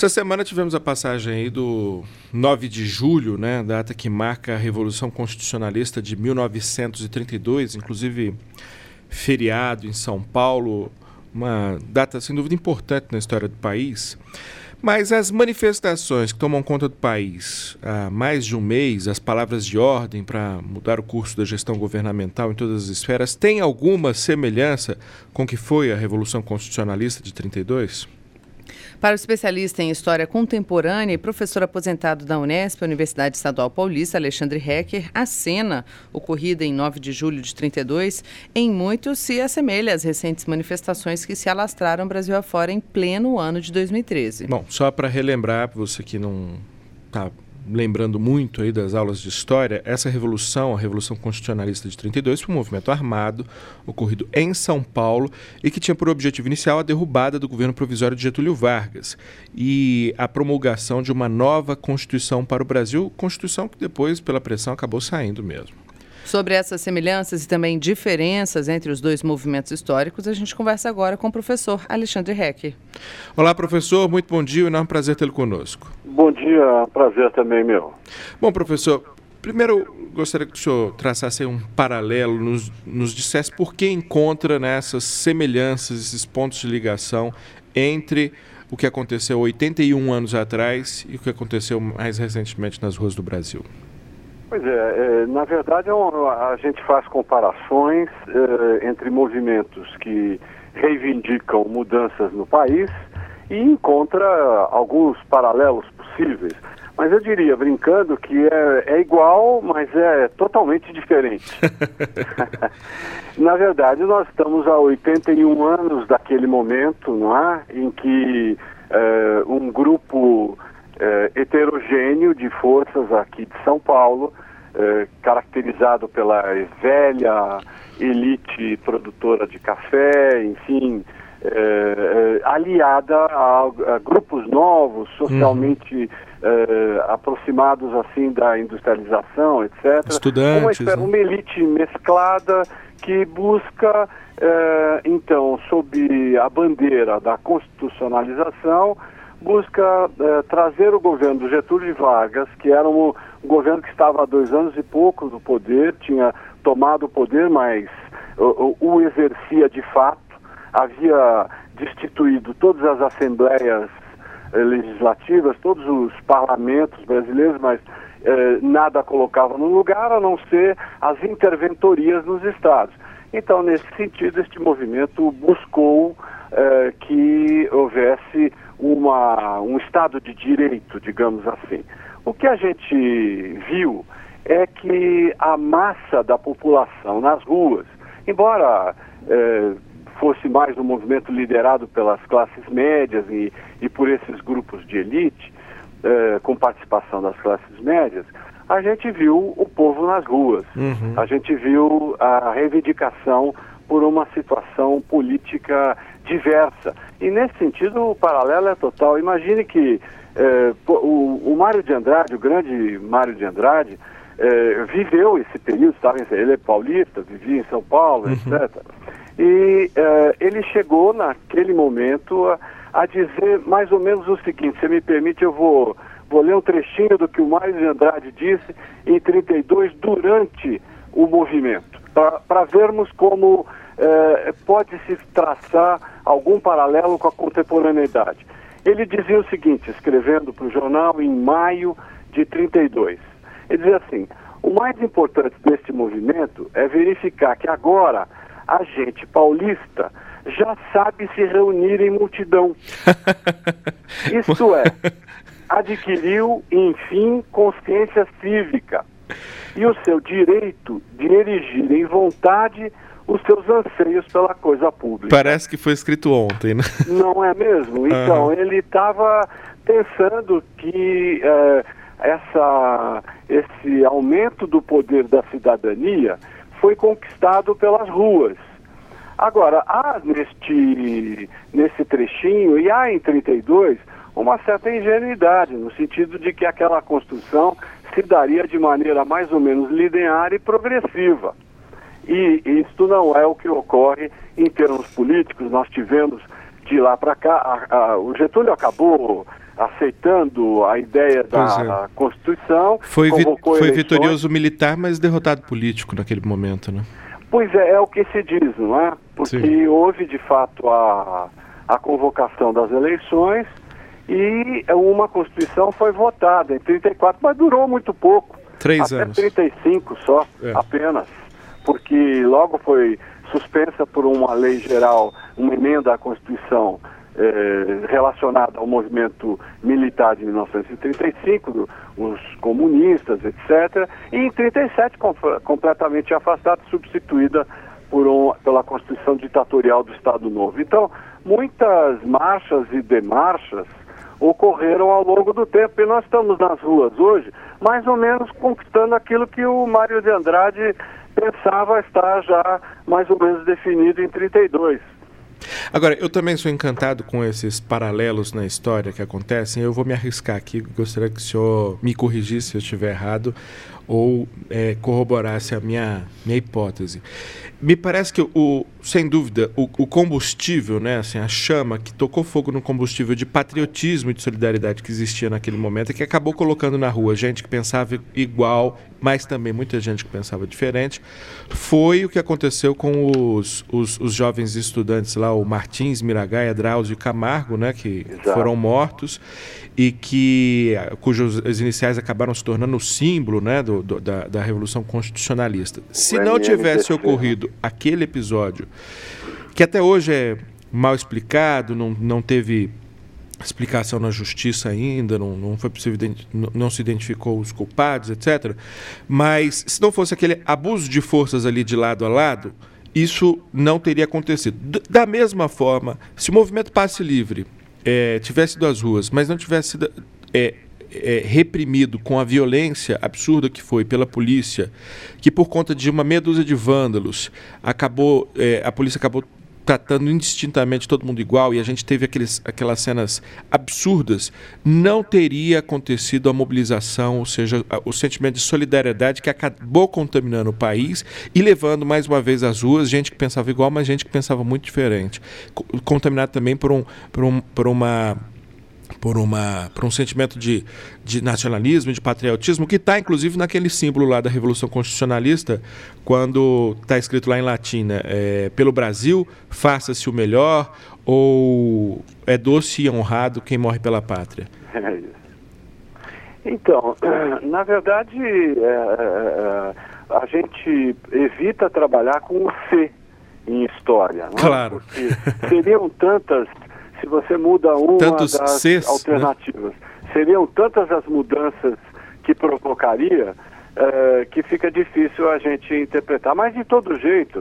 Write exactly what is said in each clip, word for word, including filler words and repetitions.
Essa semana tivemos a passagem aí do nove de julho, né, data que marca a Revolução Constitucionalista de mil novecentos e trinta e dois, inclusive feriado em São Paulo, uma data sem dúvida importante na história do país. Mas as manifestações que tomam conta do país há mais de um mês, as palavras de ordem para mudar o curso da gestão governamental em todas as esferas, têm alguma semelhança com o que foi a Revolução Constitucionalista de trinta e dois? Para o especialista em História Contemporânea e professor aposentado da Unesp, Universidade Estadual Paulista, Alexandre Hecker, a cena ocorrida em nove de julho de trinta e dois, em muito se assemelha às recentes manifestações que se alastraram Brasil afora em pleno ano de dois mil e treze. Bom, só para relembrar, para você que não está lembrando muito aí das aulas de história, essa revolução, a Revolução Constitucionalista de trinta e dois, foi um movimento armado ocorrido em São Paulo e que tinha por objetivo inicial a derrubada do governo provisório de Getúlio Vargas e a promulgação de uma nova Constituição para o Brasil, Constituição que depois, pela pressão, acabou saindo mesmo. Sobre essas semelhanças e também diferenças entre os dois movimentos históricos, a gente conversa agora com o professor Alexandre Hecker. Olá, professor, muito bom dia, um enorme prazer tê-lo conosco. Bom dia, prazer também meu. Bom, professor, primeiro gostaria que o senhor traçasse um paralelo, nos, nos dissesse por que encontra nessas semelhanças, esses pontos de ligação entre o que aconteceu oitenta e um anos atrás e o que aconteceu mais recentemente nas ruas do Brasil. Pois é, é na verdade é um, a gente faz comparações é, entre movimentos que reivindicam mudanças no país e encontra alguns paralelos possíveis. Mas eu diria, brincando, que é, é igual, mas é totalmente diferente. Na verdade, nós estamos há oitenta e um anos daquele momento, não é? Em que é, um grupo é, heterogêneo de forças aqui de São Paulo, é, caracterizado pela velha elite produtora de café, enfim, é, é, aliada a, a grupos novos, socialmente uhum. é, aproximados assim da industrialização, etcétera. Estudantes, uma, né? uma elite mesclada que busca, é, então, sob a bandeira da constitucionalização, busca é, trazer o governo do Getúlio Vargas, que era um, um governo que estava há dois anos e pouco no poder, tinha tomado o poder, mas o, o exercia de fato, havia destituído todas as assembleias eh, legislativas, todos os parlamentos brasileiros, mas eh, nada colocava no lugar, a não ser as interventorias nos estados. Então, nesse sentido, este movimento buscou eh, que houvesse uma, um Estado de Direito, digamos assim. O que a gente viu é que a massa da população nas ruas, embora eh, fosse mais um movimento liderado pelas classes médias e, e por esses grupos de elite, eh, com participação das classes médias, a gente viu o povo nas ruas. Uhum. A gente viu a reivindicação por uma situação política diversa. E nesse sentido o paralelo é total. Imagine que eh, o, o Mário de Andrade, o grande Mário de Andrade, eh, viveu esse período, sabe? Ele é paulista, vivia em São Paulo, uhum. etcétera. E uh, ele chegou naquele momento a, a dizer mais ou menos o seguinte, se me permite, eu vou, vou ler um trechinho do que o Mário de Andrade disse em trinta e dois durante o movimento, para vermos como uh, pode-se traçar algum paralelo com a contemporaneidade. Ele dizia o seguinte, escrevendo para o jornal em maio de trinta e dois, ele dizia assim, o mais importante deste movimento é verificar que agora a gente paulista já sabe se reunir em multidão. Isto é, adquiriu, enfim, consciência cívica e o seu direito de erigir em vontade os seus anseios pela coisa pública. Parece que foi escrito ontem, né? Não é mesmo? Então, uhum. ele estava pensando que uh, essa, esse aumento do poder da cidadania foi conquistado pelas ruas. Agora, há neste, nesse trechinho, e há em trinta e dois, uma certa ingenuidade, no sentido de que aquela construção se daria de maneira mais ou menos linear e progressiva. E isto não é o que ocorre em termos políticos. Nós tivemos de lá para cá, a, a, o Getúlio acabou aceitando a ideia da é. Constituição. Foi, vi foi vitorioso militar, mas derrotado político naquele momento, né? Pois é, é o que se diz, não é? Porque Sim. houve, de fato, a, a convocação das eleições e uma Constituição foi votada em trinta e quatro, mas durou muito pouco. Três até anos. trinta e cinco só, é. apenas. Porque logo foi suspensa por uma lei geral, uma emenda à Constituição eh, relacionada ao movimento militar de mil novecentos e trinta e cinco, os comunistas, etcétera. E em trinta e sete, com, completamente afastada, substituída por um, pela Constituição ditatorial do Estado Novo. Então, muitas marchas e demarchas ocorreram ao longo do tempo, e nós estamos nas ruas hoje, mais ou menos conquistando aquilo que o Mário de Andrade pensava estar já mais ou menos definido em trinta e dois. Agora, eu também sou encantado com esses paralelos na história que acontecem. Eu vou me arriscar aqui, gostaria que o senhor me corrigisse se eu estiver errado ou é, corroborasse a minha, minha hipótese. Me parece que, o, sem dúvida, o, o combustível, né, assim, a chama que tocou fogo no combustível de patriotismo e de solidariedade que existia naquele momento e que acabou colocando na rua gente que pensava igual, mas também muita gente que pensava diferente, foi o que aconteceu com os, os, os jovens estudantes lá, o Martins, Miragaia, Drauzio e Camargo, né, que Exato. foram mortos e que, cujos iniciais acabaram se tornando o símbolo, né, do, do, da, da Revolução Constitucionalista. Se não tivesse ocorrido aquele episódio, que até hoje é mal explicado, não, não teve explicação na justiça ainda, não, não foi possível, não, não se identificou os culpados, etcétera. Mas se não fosse aquele abuso de forças ali de lado a lado, isso não teria acontecido. D- da mesma forma, se o movimento Passe Livre é, tivesse ido às ruas, mas não tivesse sido é, é, reprimido com a violência absurda que foi pela polícia, que por conta de uma meia dúzia de vândalos, acabou, é, a polícia acabou tratando indistintamente todo mundo igual, e a gente teve aqueles, aquelas cenas absurdas, não teria acontecido a mobilização, ou seja, o sentimento de solidariedade que acabou contaminando o país e levando mais uma vez às ruas gente que pensava igual, mas gente que pensava muito diferente. Contaminado também por, um, por, um, por uma... Por, uma, por um sentimento de, de nacionalismo, de patriotismo, que está, inclusive, naquele símbolo lá da Revolução Constitucionalista, quando está escrito lá em latim, né, é, pelo Brasil, faça-se o melhor, ou é doce e honrado quem morre pela pátria. É isso. Então, na verdade, é, é, a gente evita trabalhar com o C em história. Não é? Claro. Porque seriam tantas... Se você muda uma Tantos das Cs, alternativas, né? seriam tantas as mudanças que provocaria uh, que fica difícil a gente interpretar. Mas, de todo jeito,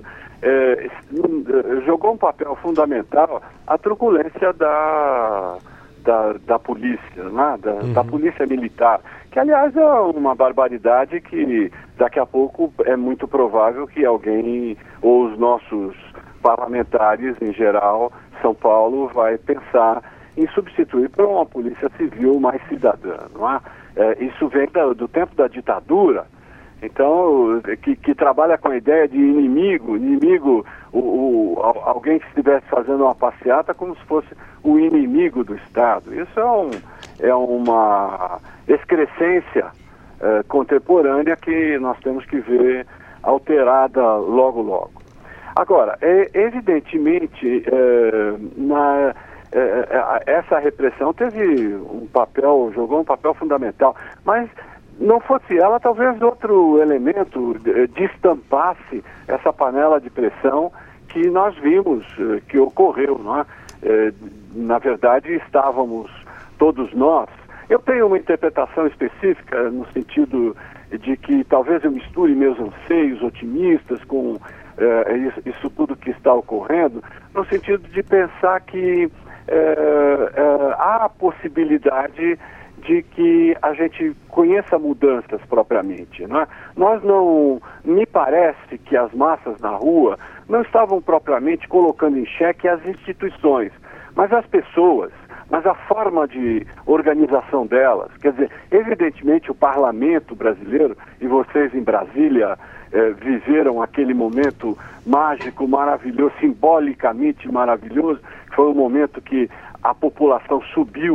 uh, jogou um papel fundamental a truculência da, da, da polícia, né? da, uhum. da polícia militar, que, aliás, é uma barbaridade que daqui a pouco é muito provável que alguém, ou os nossos parlamentares em geral, São Paulo vai pensar em substituir por uma polícia civil mais cidadã, não é? É, isso vem da, do tempo da ditadura, então, que, que trabalha com a ideia de inimigo, inimigo, o, o, alguém que estivesse fazendo uma passeata como se fosse o inimigo do Estado. Isso é, um, é uma excrescência é, contemporânea que nós temos que ver alterada logo, logo. Agora, é, evidentemente, é, na, é, essa repressão teve um papel, jogou um papel fundamental, mas não fosse ela, talvez outro elemento destampasse essa panela de pressão que nós vimos que ocorreu, não é? É, na verdade, estávamos todos nós. Eu tenho uma interpretação específica no sentido de que talvez eu misture meus anseios otimistas com É, isso, isso tudo que está ocorrendo, no sentido de pensar que é, é, há a possibilidade de que a gente conheça mudanças propriamente, não é? Nós não, me parece que as massas na rua não estavam propriamente colocando em xeque as instituições, mas as pessoas, mas a forma de organização delas. Quer dizer, evidentemente o parlamento brasileiro, e vocês em Brasília eh, viveram aquele momento mágico, maravilhoso, simbolicamente maravilhoso, que foi o momento que a população subiu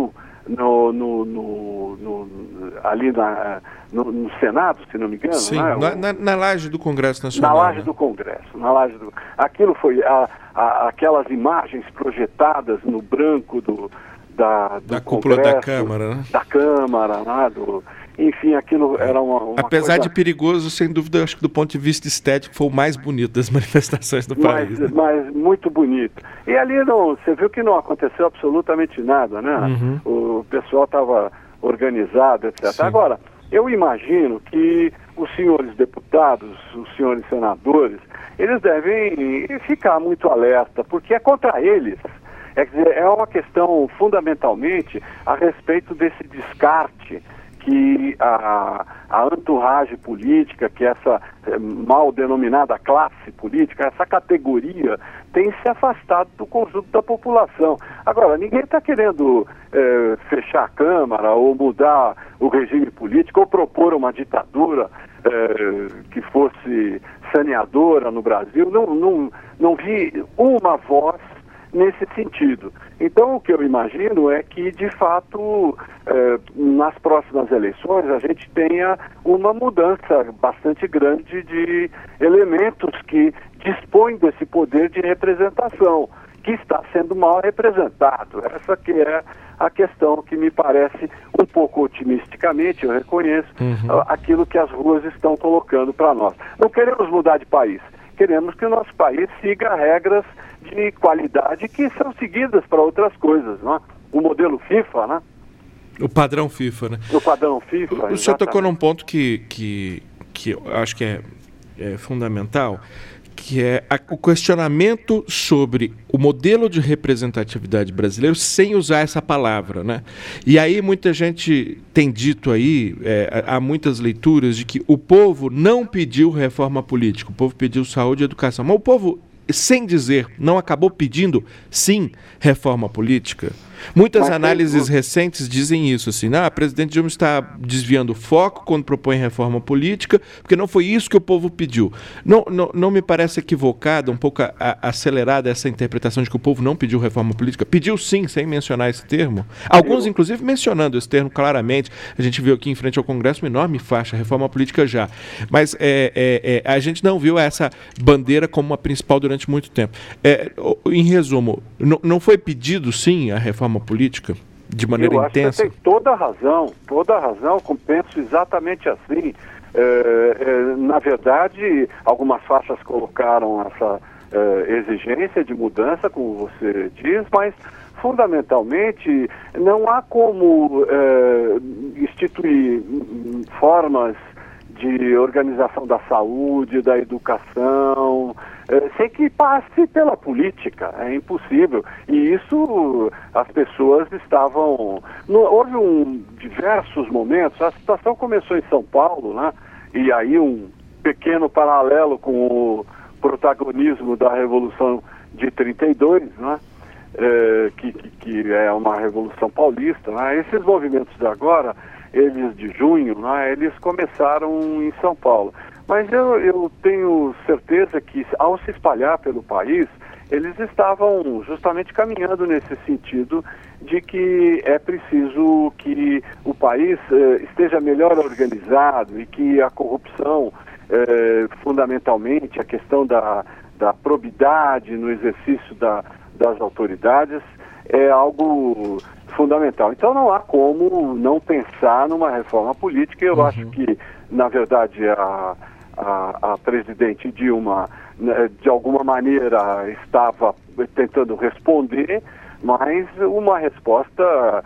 no, no, no, no, ali na, no, no Senado, se não me engano. Sim, né? na, na, na laje do Congresso Nacional. Na laje né? do Congresso. Na laje do... Aquilo foi a, a, aquelas imagens projetadas no branco do, da, do da cúpula Congresso, da Câmara. Né? Da Câmara, né? do... Enfim, aquilo era uma, uma Apesar coisa... de perigoso, sem dúvida, acho que do ponto de vista estético foi o mais bonito das manifestações do mas, país. Né? Mas muito bonito. E ali não, você viu que não aconteceu absolutamente nada, né? Uhum. O pessoal estava organizado, etcétera. Sim. Agora, eu imagino que os senhores deputados, os senhores senadores, eles devem ficar muito alerta, porque é contra eles. É, quer dizer, é uma questão fundamentalmente a respeito desse descarte que a, a entourage política, que essa eh, mal denominada classe política, essa categoria, tem se afastado do conjunto da população. Agora, ninguém está querendo eh, fechar a Câmara ou mudar o regime político ou propor uma ditadura eh, que fosse saneadora no Brasil. Não, não, não vi uma voz nesse sentido. Então, o que eu imagino é que, de fato, eh, nas próximas eleições, a gente tenha uma mudança bastante grande de elementos que dispõem desse poder de representação, que está sendo mal representado. Essa que é a questão que me parece, um pouco otimisticamente, eu reconheço, uhum. aquilo que as ruas estão colocando para nós. Não queremos mudar de país. Queremos que o nosso país siga regras de qualidade que são seguidas para outras coisas, não é? O modelo FIFA, né? O padrão FIFA, né? O padrão FIFA, O, o senhor tocou num ponto que, que, que eu acho que é, é fundamental, que é a, o questionamento sobre o modelo de representatividade brasileiro sem usar essa palavra, né? E aí muita gente tem dito aí, é, há muitas leituras de que o povo não pediu reforma política, o povo pediu saúde e educação, mas o povo, sem dizer, não acabou pedindo, sim, reforma política? Muitas Mas análises tem... recentes dizem isso, assim, ah, a presidente Dilma está desviando o foco quando propõe reforma política, porque não foi isso que o povo pediu. Não, não, não me parece equivocada, um pouco a, a, acelerada essa interpretação de que o povo não pediu reforma política? Pediu sim, sem mencionar esse termo. Alguns, inclusive, mencionando esse termo claramente. A gente viu aqui em frente ao Congresso uma enorme faixa, reforma política já. Mas é, é, é, a gente não viu essa bandeira como uma principal durante muito tempo. É, em resumo, não, não foi pedido sim a reforma política de maneira eu acho intensa? Que você tem toda a razão, toda a razão, penso exatamente assim. É, é, na verdade, algumas faixas colocaram essa é, exigência de mudança, como você diz, mas fundamentalmente não há como é, instituir formas de organização da saúde, da educação, eh, sem que passe pela política. É impossível. E isso as pessoas estavam... No, houve um, diversos momentos, a situação começou em São Paulo, né? E aí um pequeno paralelo com o protagonismo da Revolução de trinta e dois, né? Eh, que, que, que é uma Revolução Paulista, né? Esses movimentos de agora, eles de junho, né, eles começaram em São Paulo. Mas eu, eu tenho certeza que, ao se espalhar pelo país, eles estavam justamente caminhando nesse sentido de que é preciso que o país eh, esteja melhor organizado e que a corrupção, eh, fundamentalmente, a questão da, da probidade no exercício da, das autoridades, é algo fundamental. Então não há como não pensar numa reforma política. Eu uhum. acho que, na verdade, a, a, a presidente Dilma, né, de alguma maneira, estava tentando responder, mas uma resposta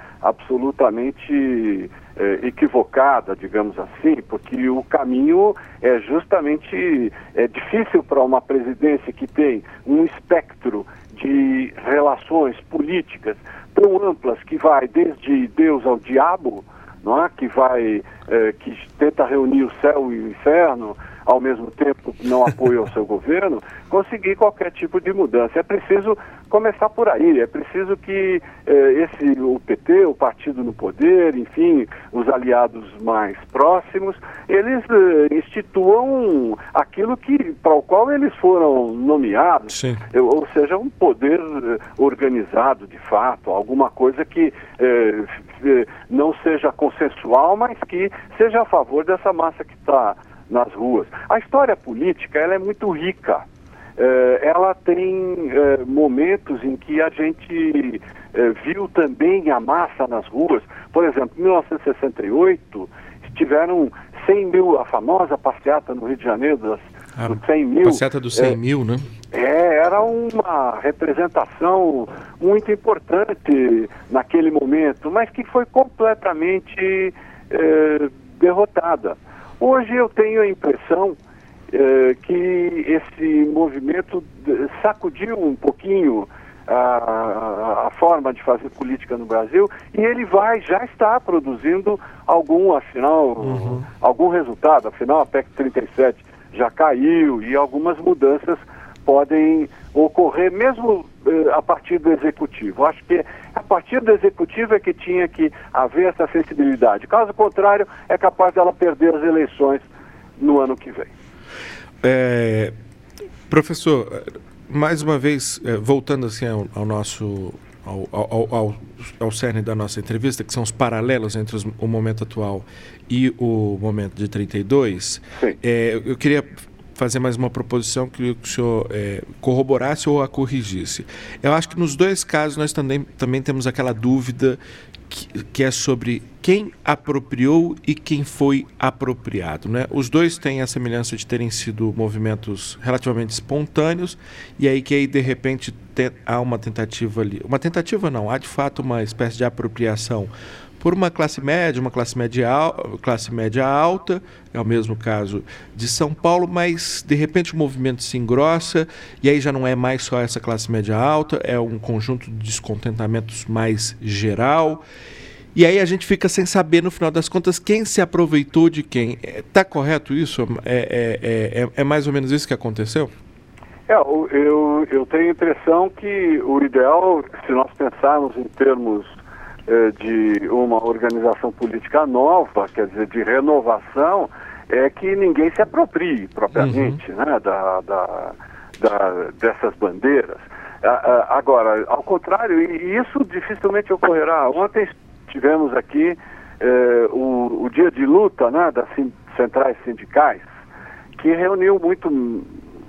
absolutamente eh, equivocada, digamos assim, porque o caminho é justamente é difícil para uma presidência que tem um espectro de relações políticas tão amplas, que vai desde Deus ao diabo, não é? Que vai eh, que tenta reunir o céu e o inferno, ao mesmo tempo que não apoia o seu governo, conseguir qualquer tipo de mudança. É preciso começar por aí, é preciso que eh, esse, o P T, o partido no poder, enfim, os aliados mais próximos, eles eh, instituam aquilo que, para o qual eles foram nomeados, eh, ou seja, um poder eh, organizado de fato, alguma coisa que eh, eh, não seja consensual, mas que seja a favor dessa massa que está nas ruas. A história política, ela é muito rica. Eh, ela tem eh, momentos em que a gente eh, viu também a massa nas ruas. Por exemplo, em mil novecentos e sessenta e oito, tiveram cem mil, a famosa passeata no Rio de Janeiro, das, a dos cem mil. Passeata dos cem é, mil, né? É, era uma representação muito importante naquele momento, mas que foi completamente eh, derrotada. Hoje eu tenho a impressão eh, que esse movimento sacudiu um pouquinho a, a, a forma de fazer política no Brasil e ele vai, já está produzindo algum, afinal, uhum. algum resultado. Afinal, a P E C trinta e sete já caiu e algumas mudanças podem ocorrer mesmo eh, a partir do Executivo. Acho que a partir do Executivo é que tinha que haver essa sensibilidade. Caso contrário, é capaz dela perder as eleições no ano que vem. É, professor, mais uma vez, é, voltando assim ao, ao nosso... Ao, ao, ao, ao cerne da nossa entrevista, que são os paralelos entre os, o momento atual e o momento de trinta e dois, é, eu queria fazer mais uma proposição que o senhor é, corroborasse ou a corrigisse. Eu acho que nos dois casos nós também, também temos aquela dúvida que, que é sobre quem apropriou e quem foi apropriado, né? Os dois têm a semelhança de terem sido movimentos relativamente espontâneos e aí que aí de repente te, há uma tentativa ali, uma tentativa não, há de fato uma espécie de apropriação por uma classe média, uma classe média, classe média alta, é o mesmo caso de São Paulo, mas de repente o movimento se engrossa e aí já não é mais só essa classe média alta, é um conjunto de descontentamentos mais geral. E aí a gente fica sem saber, no final das contas, quem se aproveitou de quem. Está correto isso? É, é, é, é mais ou menos isso que aconteceu? É, eu, eu tenho a impressão que o ideal, se nós pensarmos em termos de uma organização política nova, quer dizer, de renovação, é que ninguém se aproprie propriamente, uhum. né, da, da, da, dessas bandeiras. Agora, ao contrário, e isso dificilmente ocorrerá. Ontem tivemos aqui eh, o, o dia de luta, né, das centrais sindicais, que reuniu muito, um,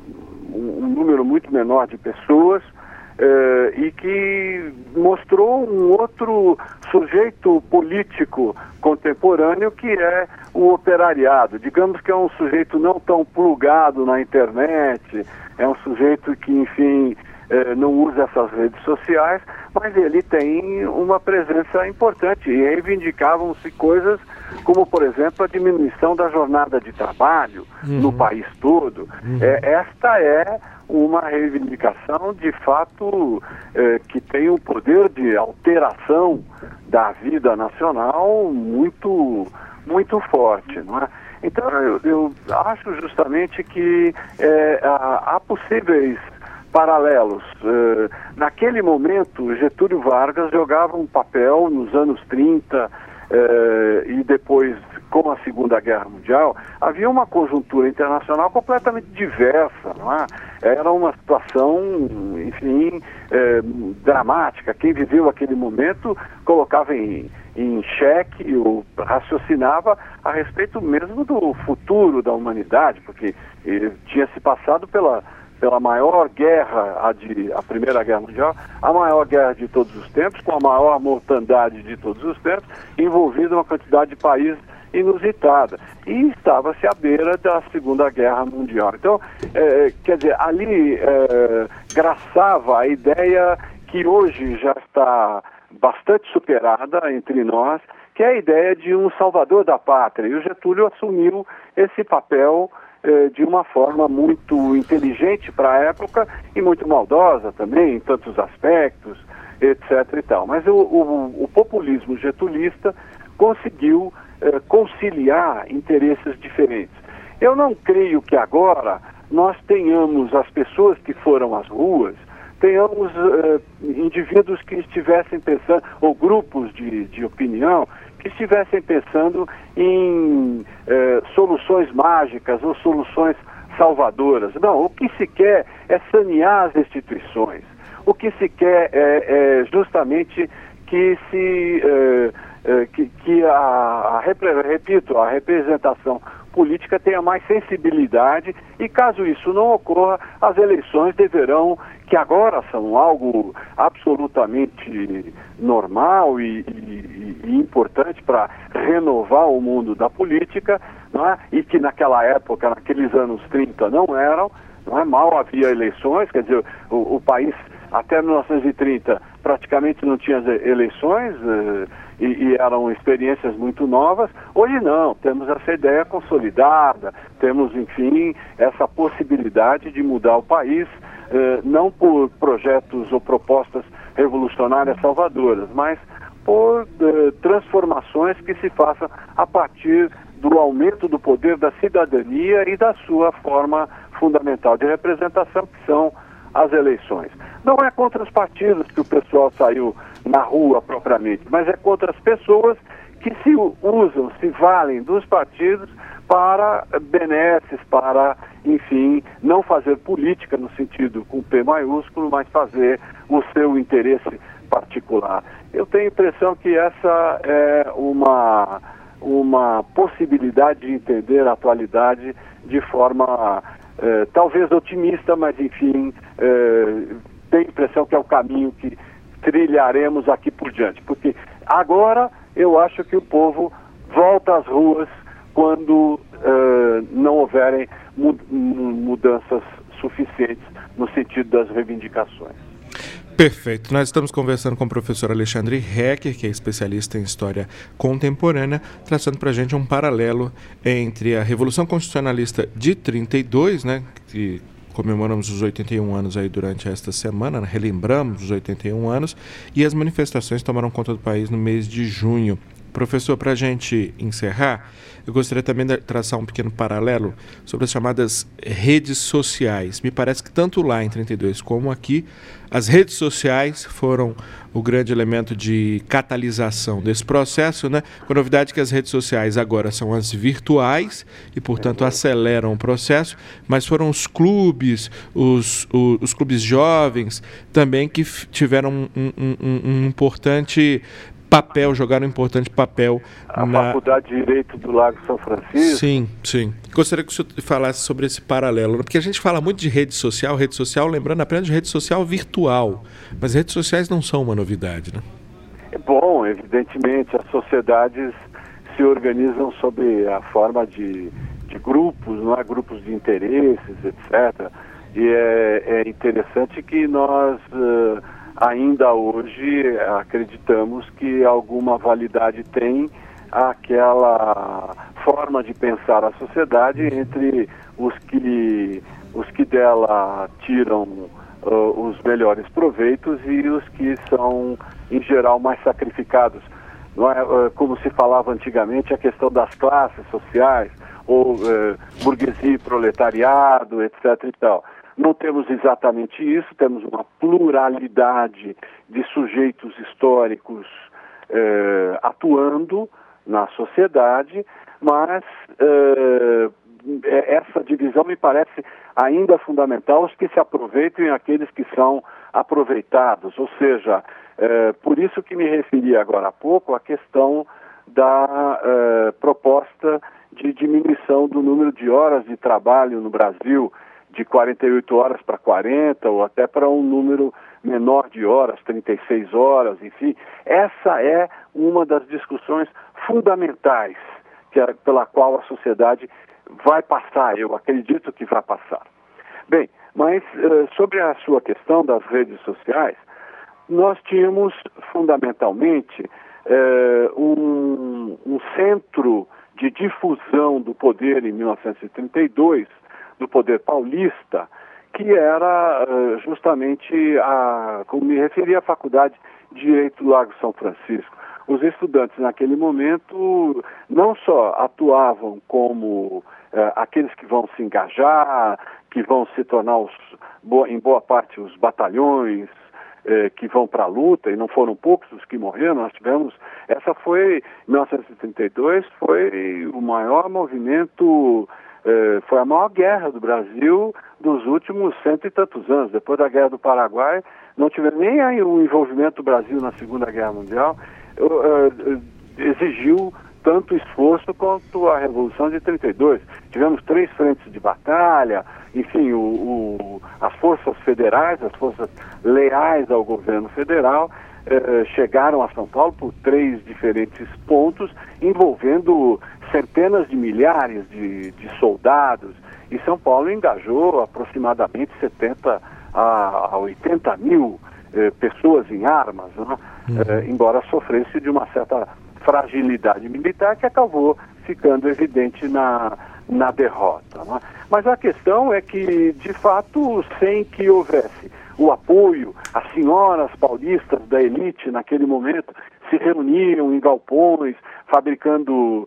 um número muito menor de pessoas, Uh, e que mostrou um outro sujeito político contemporâneo que é o operariado. Digamos que é um sujeito não tão plugado na internet, é um sujeito que, enfim, uh, não usa essas redes sociais, mas ele tem uma presença importante e reivindicavam-se coisas como, por exemplo, a diminuição da jornada de trabalho uhum. no país todo. Uhum. É, esta é uma reivindicação, de fato, eh, que tem um poder de alteração da vida nacional muito, muito forte, não é? Então, eu, eu acho justamente que eh, há, há possíveis paralelos. Eh, naquele momento, Getúlio Vargas jogava um papel nos anos trinta eh, e depois, com a Segunda Guerra Mundial, havia uma conjuntura internacional completamente diversa, não é? Era uma situação, enfim, eh, dramática. Quem viveu aquele momento colocava em, em xeque ou raciocinava a respeito mesmo do futuro da humanidade, porque eh, tinha se passado pela, pela maior guerra, a, de, a Primeira Guerra Mundial, a maior guerra de todos os tempos, com a maior mortandade de todos os tempos, envolvida uma quantidade de países inusitada, e estava-se à beira da Segunda Guerra Mundial. Então, é, quer dizer, ali é, graçava a ideia que hoje já está bastante superada entre nós, que é a ideia de um salvador da pátria, e o Getúlio assumiu esse papel é, de uma forma muito inteligente para a época e muito maldosa também, em tantos aspectos, etc e tal. Mas o, o, o populismo getulista conseguiu eh, conciliar interesses diferentes. Eu não creio que agora nós tenhamos as pessoas que foram às ruas, tenhamos uh, indivíduos que estivessem pensando, ou grupos de, de opinião, que estivessem pensando em uh, soluções mágicas ou soluções salvadoras. Não, o que se quer é sanear as instituições. O que se quer é, é justamente que se uh, uh, que, que a, a, repito, a representação política tenha mais sensibilidade e, caso isso não ocorra, as eleições deverão, que agora são algo absolutamente normal e, e, e importante para renovar o mundo da política, não é? E que naquela época, naqueles anos trinta, não eram, não é? Mal havia eleições, quer dizer, o, o país até mil novecentos e trinta praticamente não tinha eleições, eh, e, e eram experiências muito novas. Hoje não, temos essa ideia consolidada, temos, enfim, essa possibilidade de mudar o país, eh, não por projetos ou propostas revolucionárias salvadoras, mas por eh, transformações que se façam a partir do aumento do poder da cidadania e da sua forma fundamental de representação, que são as eleições. Não é contra os partidos que o pessoal saiu na rua propriamente, mas é contra as pessoas que se usam, se valem dos partidos para benesses, para, enfim, não fazer política no sentido com P maiúsculo, mas fazer o seu interesse particular. Eu tenho a impressão que essa é uma, uma possibilidade de entender a atualidade de forma eh, talvez otimista, mas, enfim, eh, tenho a impressão que é o caminho que trilharemos aqui por diante, porque agora eu acho que o povo volta às ruas quando uh, não houverem mudanças suficientes no sentido das reivindicações. Perfeito. Nós estamos conversando com o professor Alexandre Hecker, que é especialista em história contemporânea, traçando para a gente um paralelo entre a Revolução Constitucionalista de trinta e dois, né, que comemoramos os oitenta e um anos aí durante esta semana, né? Relembramos os oitenta e um anos, e as manifestações tomaram conta do país no mês de junho. Professor, para a gente encerrar, eu gostaria também de traçar um pequeno paralelo sobre as chamadas redes sociais. Me parece que tanto lá em trinta e dois como aqui, as redes sociais foram o grande elemento de catalisação desse processo, né? Com a novidade que as redes sociais agora são as virtuais e, portanto, aceleram o processo, mas foram os clubes, os, os, os clubes jovens também que f- tiveram um, um, um, um importante papel, jogaram um importante papel a na... Faculdade de Direito do Lago São Francisco. Sim, sim. Gostaria que o senhor falasse sobre esse paralelo, porque a gente fala muito de rede social, rede social, lembrando apenas de rede social virtual, mas redes sociais não são uma novidade, né? É bom, evidentemente, as sociedades se organizam sob a forma de, de grupos, não é? Grupos de interesses, etcétera. E é, é interessante que nós... Uh, ainda hoje acreditamos que alguma validade tem aquela forma de pensar a sociedade entre os que, os que dela tiram uh, os melhores proveitos e os que são, em geral, mais sacrificados. Não é, uh, como se falava antigamente, a questão das classes sociais, ou uh, burguesia e proletariado, etcétera e tal. Não temos exatamente isso, temos uma pluralidade de sujeitos históricos eh, atuando na sociedade, mas eh, essa divisão me parece ainda fundamental, os que se aproveitam e aqueles que são aproveitados, ou seja, eh, por isso que me referi agora há pouco à questão da eh, proposta de diminuição do número de horas de trabalho no Brasil, de quarenta e oito horas para quarenta, ou até para um número menor de horas, trinta e seis horas, enfim. Essa é uma das discussões fundamentais que é, pela qual a sociedade vai passar, eu acredito que vai passar. Bem, mas uh, sobre a sua questão das redes sociais, nós tínhamos fundamentalmente uh, um, um centro de difusão do poder em mil novecentos e trinta e dois, do poder paulista, que era uh, justamente, a, como me referi, à Faculdade de Direito do Lago São Francisco, os estudantes naquele momento não só atuavam como eh, aqueles que vão se engajar, que vão se tornar, os, boa, em boa parte, os batalhões eh, que vão para a luta, e não foram poucos os que morreram. Nós tivemos, essa foi, em mil novecentos e trinta e dois, foi o maior movimento, eh, foi a maior guerra do Brasil dos últimos cento e tantos anos. Depois da Guerra do Paraguai, não tivemos nem aí o envolvimento do Brasil na Segunda Guerra Mundial, uh, exigiu tanto esforço quanto a Revolução de trinta e dois. Tivemos três frentes de batalha, enfim, o, o, as forças federais, as forças leais ao governo federal, uh, chegaram a São Paulo por três diferentes pontos, envolvendo centenas de milhares de, de soldados, e São Paulo engajou aproximadamente setenta a oitenta mil eh, pessoas em armas, né? Uhum. eh, embora sofresse de uma certa fragilidade militar que acabou ficando evidente na, na derrota, né? Mas a questão é que, de fato, sem que houvesse o apoio, as senhoras paulistas da elite naquele momento se reuniam em galpões, fabricando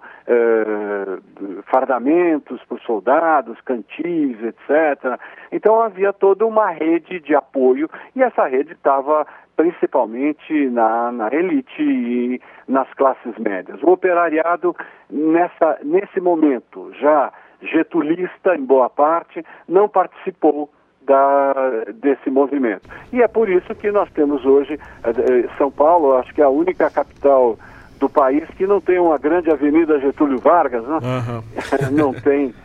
eh, fardamentos para os soldados, cantis, etcétera. Então havia toda uma rede de apoio, e essa rede estava principalmente na, na elite e nas classes médias. O operariado, nessa, nesse momento, já getulista em boa parte, não participou Da, desse movimento. E é por isso que nós temos hoje, eh, São Paulo, acho que é a única capital do país que não tem uma grande avenida Getúlio Vargas, né? Uhum. Não tem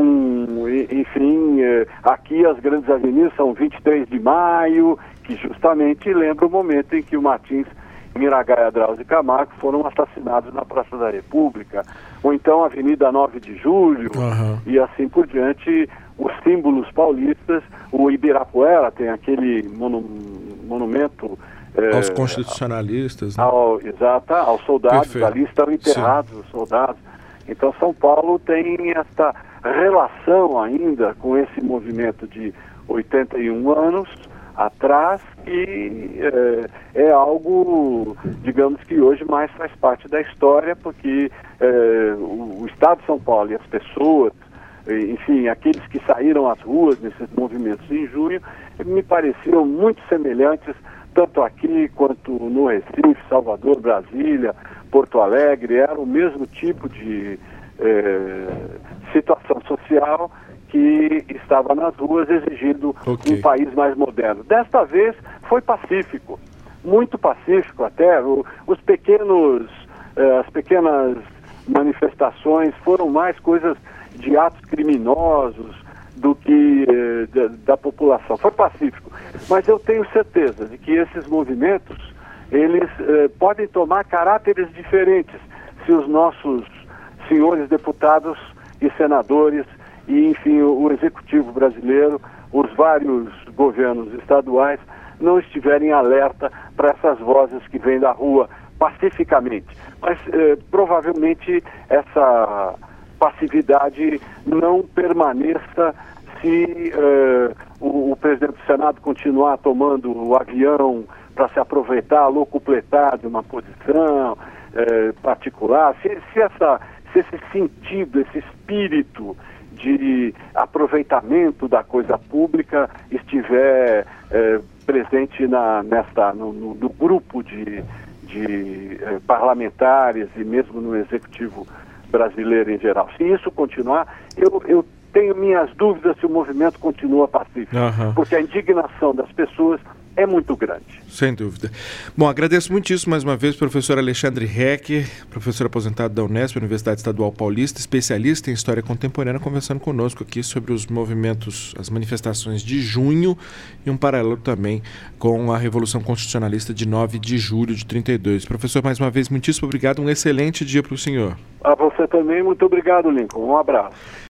um, enfim, eh, aqui as grandes avenidas são vinte e três de maio, que justamente lembra o momento em que o Martins, Miragaia, Drauzio e Camargo foram assassinados na Praça da República, ou então a Avenida nove de julho, uhum. e assim por diante. Os símbolos paulistas, o Ibirapuera tem aquele monu, monumento... Aos é, constitucionalistas, né? Ao, exato, aos soldados, Perfeito. Ali estão enterrados Sim. os soldados. Então São Paulo tem esta relação ainda com esse movimento de oitenta e um anos atrás, que é, é algo, digamos que hoje mais faz parte da história, porque é, o, o Estado de São Paulo e as pessoas, enfim, aqueles que saíram às ruas nesses movimentos em junho, me pareciam muito semelhantes, tanto aqui quanto no Recife, Salvador, Brasília, Porto Alegre. Era o mesmo tipo de eh, situação social que estava nas ruas exigindo okay. um país mais moderno. Desta vez foi pacífico, muito pacífico até. O, os pequenos, eh, as pequenas manifestações foram mais coisas de atos criminosos do que eh, da, da população. Foi pacífico. Mas eu tenho certeza de que esses movimentos, eles eh, podem tomar caráteres diferentes se os nossos senhores deputados e senadores e, enfim, o, o executivo brasileiro, os vários governos estaduais, não estiverem alerta para essas vozes que vêm da rua pacificamente. Mas eh, provavelmente essa passividade não permaneça se uh, o, o presidente do Senado continuar tomando o avião para se aproveitar, locupletar de uma posição uh, particular, se, se, essa, se esse sentido, esse espírito de aproveitamento da coisa pública estiver uh, presente na, nesta, no, no, no grupo de, de uh, parlamentares e mesmo no executivo brasileiro em geral. Se isso continuar, eu, eu tenho minhas dúvidas se o movimento continua pacífico, uhum. porque a indignação das pessoas é muito grande. Sem dúvida. Bom, agradeço muitíssimo mais uma vez ao professor Alexandre Hecker, professor aposentado da Unesp, Universidade Estadual Paulista, especialista em História Contemporânea, conversando conosco aqui sobre os movimentos, as manifestações de junho e um paralelo também com a Revolução Constitucionalista de nove de julho de trinta e dois. Professor, mais uma vez, muitíssimo obrigado, um excelente dia para o senhor. A você também, muito obrigado, Lincoln. Um abraço.